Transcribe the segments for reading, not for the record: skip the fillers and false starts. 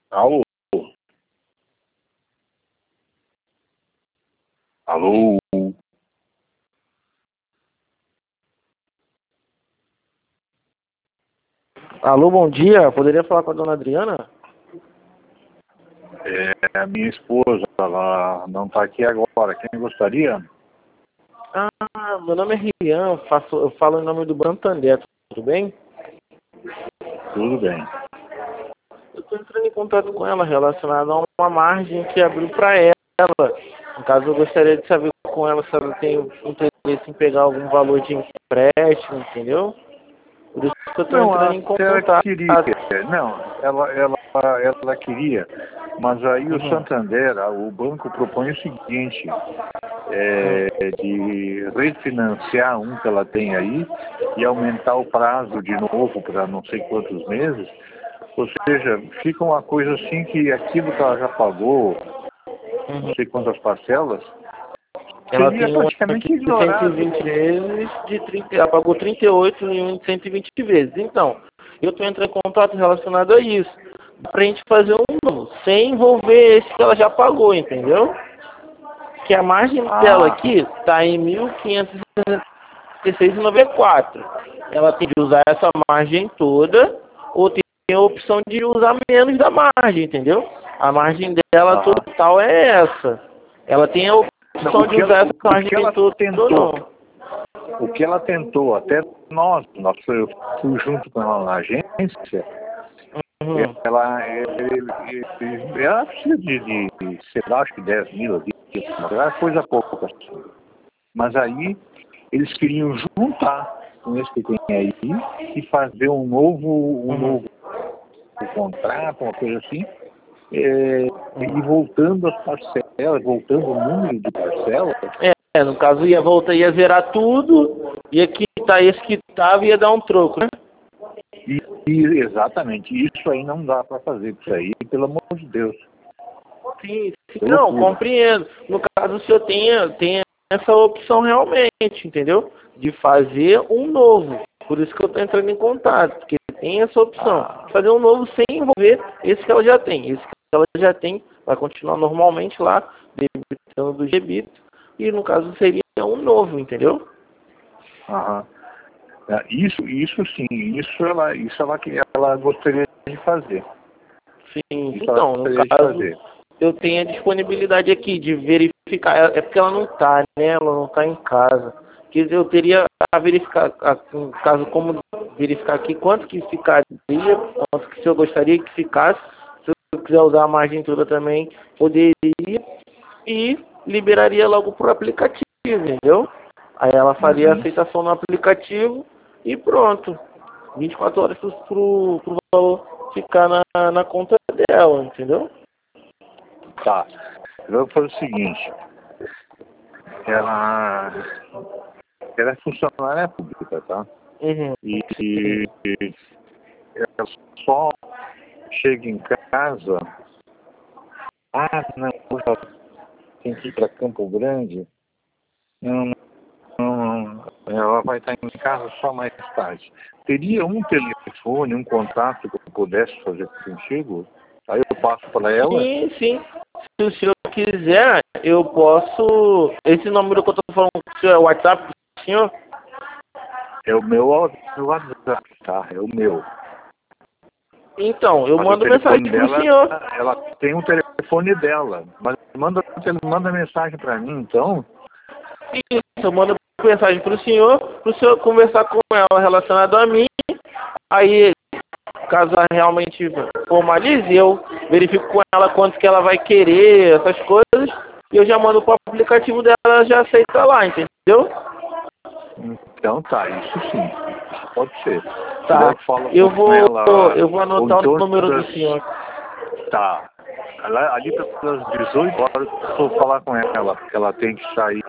Alô? Alô? Alô, bom dia. Poderia falar com a dona Adriana? É a minha esposa, ela não está aqui agora. Quem gostaria? Ah, meu nome é Rian, eu falo em nome do Santander, tudo bem? Tudo bem. Eu estou entrando em contato com ela relacionado a uma margem que abriu para ela. No caso, eu gostaria de saber com ela se ela tem interesse em pegar algum valor de empréstimo, entendeu? Por isso que eu estou Não, entrando em até ela contato. queria. Não, ela queria. Mas aí o Uhum. Santander, o banco propõe o seguinte, Uhum. de refinanciar um que ela tem aí e aumentar o prazo de novo para não sei quantos meses. Ou seja, fica uma coisa assim que aquilo que ela já pagou, não Uhum. sei quantas parcelas, Ela seria tem um aqui praticamente de ignorado. 120 vezes, ela pagou 38 e um de 120 vezes. Então, eu estou entrando em contato relacionado a isso. Pra gente fazer um novo, sem envolver esse que ela já pagou, entendeu? Que a margem dela Ah, aqui está em 1.566,94. Ela tem de usar essa margem toda ou tem a opção de usar menos da margem, entendeu? A margem dela aham. total é essa. Ela tem a Não, opção de usar essa o que margem ela toda ou tentou, não. até eu fui junto com ela na agência, Uhum. ela precisa sei lá, acho que 10 mil ali, era coisa pouca assim. Mas aí eles queriam juntar com esse que tem aí e fazer um Uhum. novo contrato, uma coisa assim, e voltando as parcelas, voltando o número de parcelas. No caso ia voltar, ia zerar tudo, ia quitar esse que tava e ia dar um troco, né? Exatamente, isso aí não dá para fazer, isso aí, pelo amor de Deus, Sim, sim, é não, loucura. compreendo. No caso, o senhor tem essa opção realmente, entendeu? De fazer um novo. Por isso que eu estou entrando em contato, porque tem essa opção. Ah, Fazer um novo sem envolver esse que ela já tem. Esse que ela já tem vai continuar normalmente lá, debitando do débito. E no caso seria um novo, entendeu? aham. Isso sim, ela gostaria de fazer. Sim, Isso ela então, no gostaria de caso, fazer. eu tenho a disponibilidade aqui de verificar. É porque ela não está, né? Ela não está em casa. Que eu teria a verificar, no caso, como verificar aqui quanto que ficaria, quanto que se eu gostaria que ficasse. Se eu quiser usar a margem toda também, poderia e liberaria logo por aplicativo, entendeu? Aí ela faria a Uhum. aceitação no aplicativo e pronto. 24 horas pro valor ficar na conta dela, entendeu? Tá. Eu vou fazer o seguinte, ela, ela é funcionária pública, tá? Uhum. E ela só chega em casa, não, hoje ela tem que ir para Campo Grande, não, ela vai estar em casa só mais tarde. Teria um telefone, um contato que eu pudesse fazer contigo? Aí eu passo para ela. Sim, sim. Se o senhor quiser, eu posso. Esse número que eu tô falando com o senhor é o WhatsApp do senhor? É o meu WhatsApp, tá? É o meu. Então, eu Mas o mando mensagem telefone pro dela, senhor. ela tem um telefone dela. Mas manda mensagem para mim, então. Isso, eu mando mensagem pro senhor conversar com ela relacionado a mim. Aí, caso ela realmente formalize, eu verifico com ela quanto que ela vai querer, essas coisas, e eu já mando pro aplicativo dela, ela já aceita lá, entendeu? Então tá, isso sim. Isso pode ser. E daí Tá. eu falo Eu com vou, ela, eu vou ou em anotar o torno número do das. senhor. Tá. Ali pelas 18 horas eu vou falar com ela, porque ela tem que sair.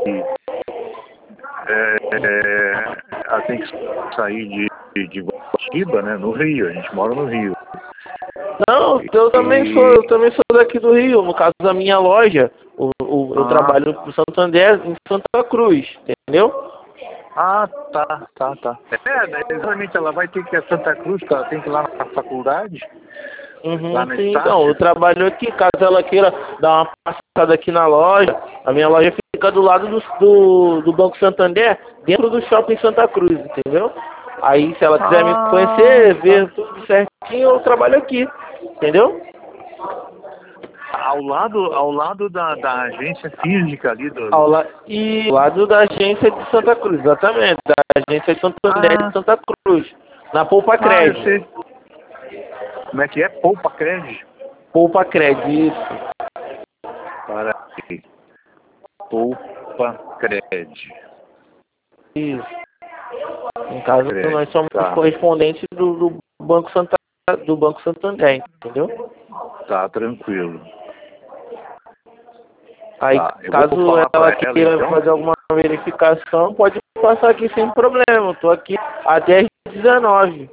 Ela tem que sair de Guatiba, né? No Rio, a gente mora no Rio. Não, E. eu também sou daqui do Rio. No caso da minha loja, eu Ah, trabalho pro tá. Santander em Santa Cruz, entendeu? Ah, tá. Exatamente, ela vai ter que ir a Santa Cruz, que ela tem que ir lá na faculdade. Lá na sim, Estácio? então, eu trabalho aqui, caso ela queira dar uma passada aqui na loja, a minha loja fica do lado do Banco Santander, dentro do Shopping Santa Cruz, entendeu? Aí, se ela quiser me conhecer, ver tudo certinho, eu trabalho aqui, entendeu? Ao lado da agência física ali E ao lado da agência de Santa Cruz, exatamente, da agência de Santander de Santa Cruz, na Poupa eu Crédito. sei. Como é que é? Poupa Crédito? Poupa Crédito, isso. Para aí. Poupa Crédito. Isso. No caso, Crédito, nós somos tá. correspondentes do Banco Santander, entendeu? Tá, tranquilo. Aí, Tá, eu caso vou falar ela para ela, queira então. fazer alguma verificação, pode passar aqui sem problema. Eu tô aqui até às 19.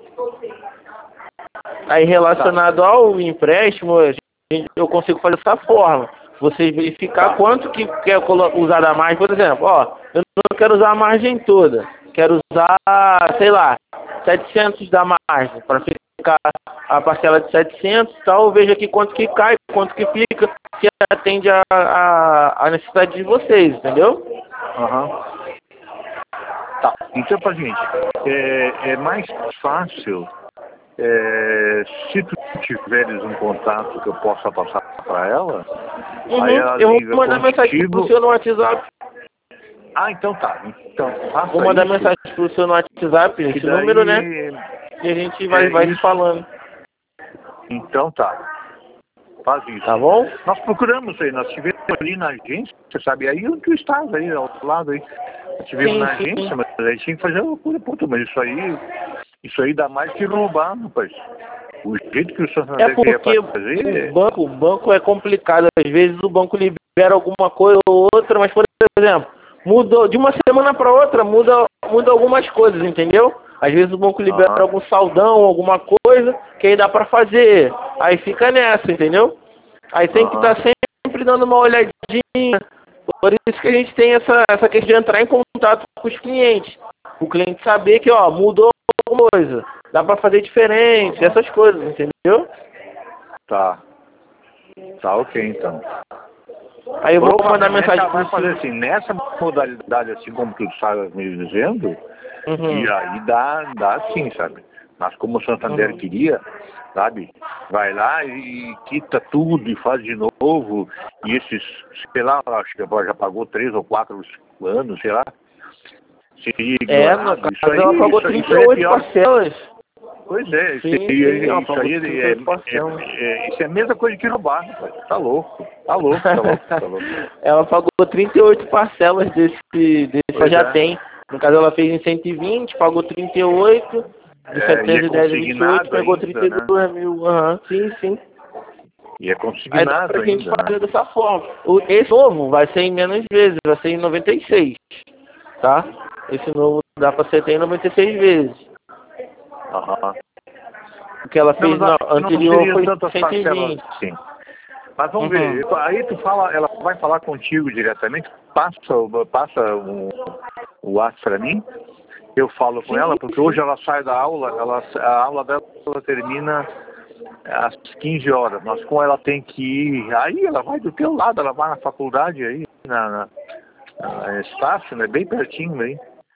Aí, relacionado ao empréstimo, eu consigo fazer dessa forma. Vocês verificar quanto que quer usar a margem, por exemplo, ó, eu não quero usar a margem toda. Quero usar, sei lá, 700 da margem, para ficar a parcela de 700 e tal. Eu vejo aqui quanto que cai, quanto que fica, se atende a necessidade de vocês, entendeu? Tá, então pra gente, é mais fácil se tu tiveres um contato que eu possa passar para ela, aí ela Eu liga vou mandar mensagem pro contigo. seu no WhatsApp. Então tá. Então faça Vou mandar isso. mensagem pro seu no WhatsApp, E esse daí, número, né? E a gente vai se isso. falando. Então tá. Faz isso. Tá bom? Nós procuramos aí, nós estivemos ali na agência, você sabe, aí onde tu estás aí, ao lado aí. Nós estivemos na agência, mas aí tinha que fazer uma coisa, puta, mas isso aí dá mais que roubar, rapaz. O jeito que o Santander queria fazer. O banco é complicado. Às vezes o banco libera alguma coisa ou outra, mas, por exemplo, mudou de uma semana para outra, muda algumas coisas, entendeu? Às vezes o banco libera algum saldão, alguma coisa, que aí dá para fazer. Aí fica nessa, entendeu? Aí tem que estar sempre dando uma olhadinha. Por isso que a gente tem essa questão de entrar em contato com os clientes. O cliente saber que, ó, mudou alguma coisa. Dá pra fazer diferente, essas coisas, entendeu? Tá. Tá, ok, então. Aí eu vou mandar mensagem vai fazer assim, nessa modalidade, assim como tu estava me dizendo, e aí dá sim, sabe? Mas como o Santander queria, sabe? Vai lá e quita tudo e faz de novo. E esses, sei lá, acho que já pagou 3 ou 4 anos, sei lá. Seria ignorado. No caso ela pagou 38 parcelas. Pois é, Sim, isso é a mesma coisa que roubar, rapaz. Tá louco. Ela pagou 38 parcelas desse já tem. No caso ela fez em 120, pagou 38, de 710 a 28, pegou 32 mil. Sim. E é consignado ainda. Aí dá pra gente fazer dessa forma. Esse novo vai ser em menos vezes, vai ser em 96, tá? Esse novo dá pra ser em 96 vezes. O que ela fez na anterior foi 120. Sim. Mas vamos ver, aí tu fala, ela vai falar contigo diretamente, passa o WhatsApp pra mim, eu falo com ela, porque hoje ela sai da aula, a aula dela termina às 15 horas, mas como ela tem que ir, aí ela vai do teu lado, ela vai na faculdade aí, na Estácio, né, bem pertinho aí.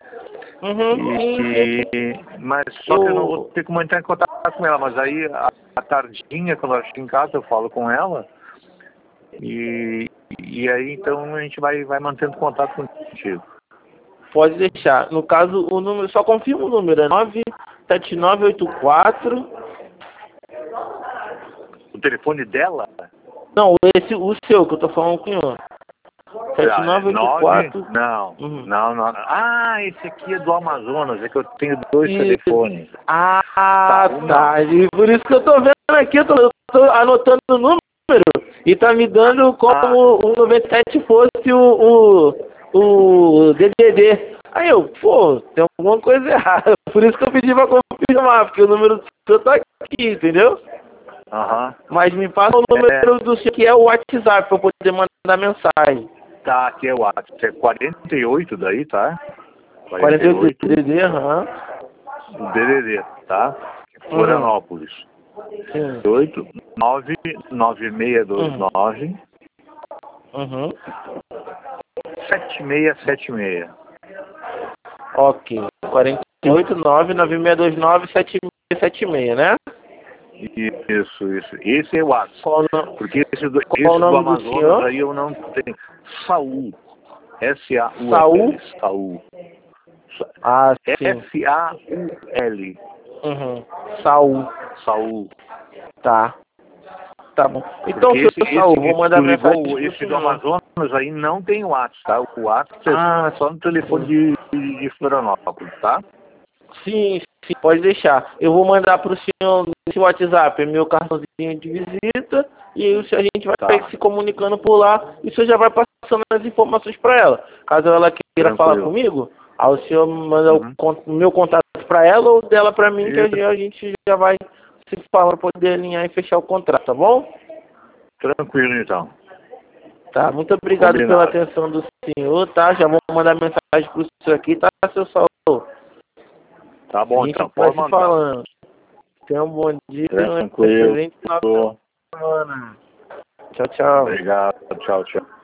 Mas só que eu não vou ter como entrar em contato com ela, mas aí a tardinha, quando ela chega em casa, eu falo com ela e aí então a gente vai mantendo contato contigo. Pode deixar. No caso, o número, só confirma o número, é 97984. O telefone dela? Não, o seu, que eu tô falando com o senhor. 7984. Não. Esse aqui é do Amazonas, é que eu tenho 2 telefones. Tá. E por isso que eu tô vendo aqui, eu tô anotando o número e tá me dando como o 97 fosse o DDD. Aí tem alguma coisa errada. Por isso que eu pedi pra confirmar, porque o número do seu tá aqui, entendeu? Mas me passa o número do seu, que é o WhatsApp, pra eu poder mandar mensagem. Tá, aqui é o WhatsApp. É 48 daí, tá? 48 DDD, O DDD, tá? Florianópolis. Sim. 9629 Uhum. 7676. Ok. 489-9629-7676, né? Isso. Esse é o WhatsApp. Porque esse Qual o do nome do Amazonas senhor? aí eu não tenho. Saul. Saul? S-A-U-L. Saul. Ah, sim. S-A-U-L. Uhum. Saul. Saul. Tá. Tá bom. Então, Porque senhor Saul, esse que vou mandar tu mensagem ligou, pro esse do senhor. Amazonas aí não tem WhatsApp, tá? O WhatsApp é Ah, só no telefone de Florianópolis, tá? sim, pode deixar. Eu vou mandar pro senhor nesse WhatsApp meu cartãozinho de visita e a gente vai Tá. se comunicando por lá e o senhor já vai passando as informações para ela. Caso ela queira falar Tranquilo. comigo, aí o senhor manda Uhum. o meu contato para ela ou dela para mim, que Isso. a gente já vai se falar para poder alinhar e fechar o contrato, tá bom? Tranquilo, então. Tá, muito obrigado pela Combinado. atenção do senhor, tá? Já vou mandar mensagem pro senhor aqui, tá, seu Saul? Tá A bom, gente então. vai Pode se mandar. falando. Tenha um bom dia, um Tranquilo. excelente final de semana. Tchau, tchau. Obrigado. Tchau, tchau.